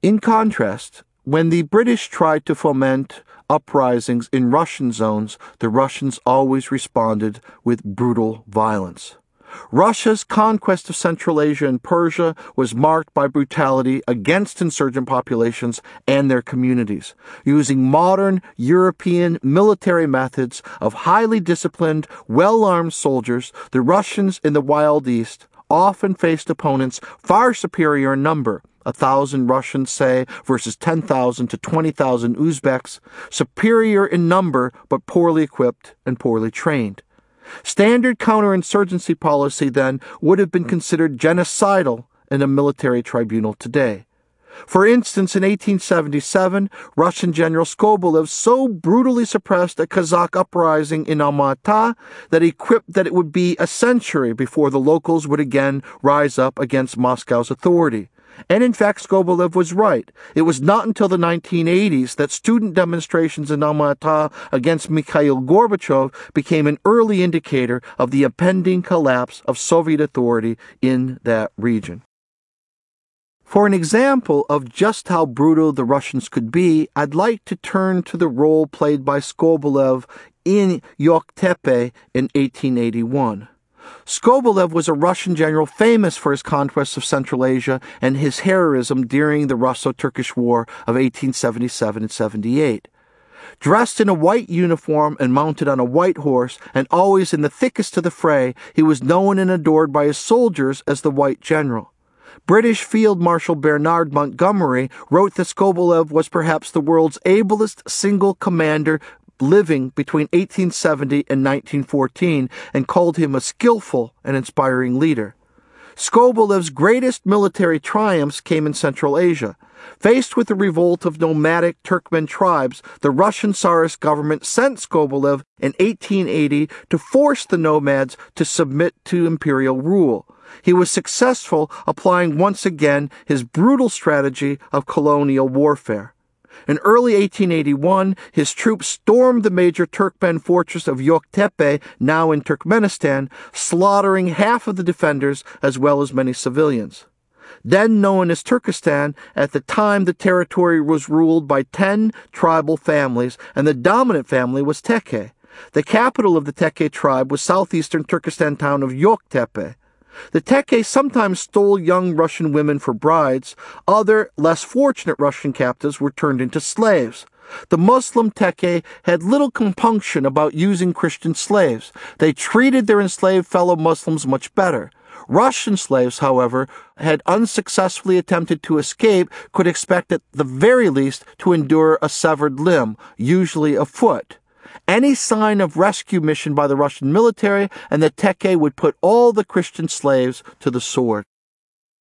In contrast, when the British tried to foment uprisings in Russian zones, the Russians always responded with brutal violence. Russia's conquest of Central Asia and Persia was marked by brutality against insurgent populations and their communities, using modern European military methods of highly disciplined, well-armed soldiers. The Russians in the Wild East often faced opponents far superior in number, 1,000 Russians, say, versus 10,000 to 20,000 Uzbeks, superior in number but poorly equipped and poorly trained. Standard counterinsurgency policy then would have been considered genocidal in a military tribunal today. For instance, in 1877, Russian General Skobelev so brutally suppressed a Kazakh uprising in Alma-Ata that it would be a century before the locals would again rise up against Moscow's authority. And in fact, Skobelev was right. It was not until the 1980s that student demonstrations in Alma-Ata against Mikhail Gorbachev became an early indicator of the impending collapse of Soviet authority in that region. For an example of just how brutal the Russians could be, I'd like to turn to the role played by Skobelev in Yoktepe in 1881. Skobelev was a Russian general famous for his conquest of Central Asia and his heroism during the Russo-Turkish War of 1877 and 78. Dressed in a white uniform and mounted on a white horse, and always in the thickest of the fray, he was known and adored by his soldiers as the White General. British Field Marshal Bernard Montgomery wrote that Skobelev was perhaps the world's ablest single commander living between 1870 and 1914, and called him a skillful and inspiring leader. Skobelev's greatest military triumphs came in Central Asia. Faced with the revolt of nomadic Turkmen tribes, the Russian Tsarist government sent Skobelev in 1880 to force the nomads to submit to imperial rule. He was successful, applying once again his brutal strategy of colonial warfare. In early 1881, his troops stormed the major Turkmen fortress of Yoktepe, now in Turkmenistan, slaughtering half of the defenders as well as many civilians. Then known as Turkestan, at the time the territory was ruled by 10 tribal families, and the dominant family was Teke. The capital of the Teke tribe was southeastern Turkestan town of Yoktepe. The Teke sometimes stole young Russian women for brides. Other, less fortunate Russian captives were turned into slaves. The Muslim Teke had little compunction about using Christian slaves. They treated their enslaved fellow Muslims much better. Russian slaves, however, had unsuccessfully attempted to escape, could expect at the very least to endure a severed limb, usually a foot. Any sign of rescue mission by the Russian military, and the Teke would put all the Christian slaves to the sword.